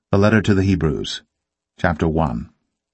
The Letter to the Hebrews, Chapter 1.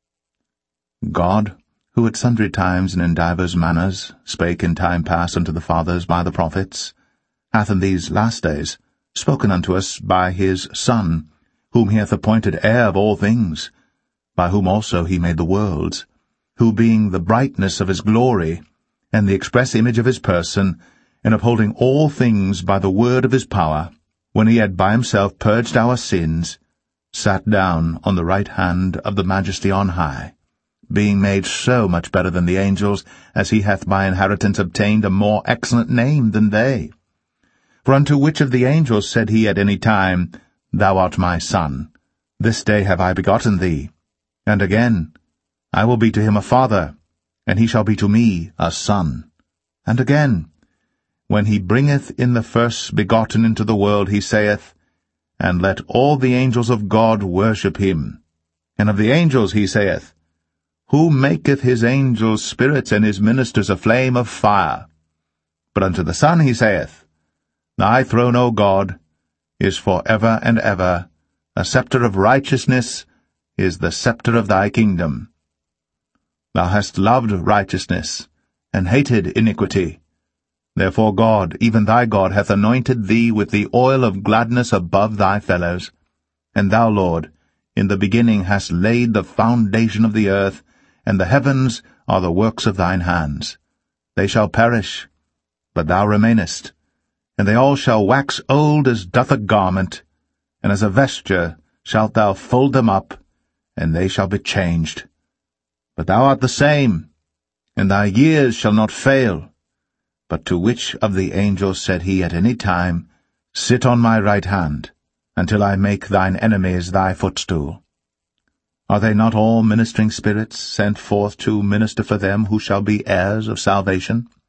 God, who at sundry times and in divers manners spake in time past unto the fathers by the prophets, hath in these last days spoken unto us by his Son, whom he hath appointed heir of all things, by whom also he made the worlds, who being the brightness of his glory, and the express image of his person, and upholding all things by the word of his power, when he had by himself purged our sins, sat down on the right hand of the Majesty on high, being made so much better than the angels, as he hath by inheritance obtained a more excellent name than they. For unto which of the angels said he at any time, Thou art my Son, this day have I begotten thee? And again, I will be to him a father, and he shall be to me a son. And again, when he bringeth in the first begotten into the world, he saith, And let all the angels of God worship him. And of the angels he saith, Who maketh his angels spirits, and his ministers a flame of fire? But unto the Son he saith, Thy throne, O God, is for ever and ever. A scepter of righteousness is the scepter of thy kingdom. Thou hast loved righteousness, and hated iniquity. Therefore God, even thy God, hath anointed thee with the oil of gladness above thy fellows. And thou, Lord, in the beginning hast laid the foundation of the earth, and the heavens are the works of thine hands. They shall perish, but thou remainest, and they all shall wax old as doth a garment, and as a vesture shalt thou fold them up, and they shall be changed. But thou art the same, and thy years shall not fail. But to which of the angels said he at any time, Sit on my right hand, until I make thine enemies thy footstool? Are they not all ministering spirits, sent forth to minister for them who shall be heirs of salvation?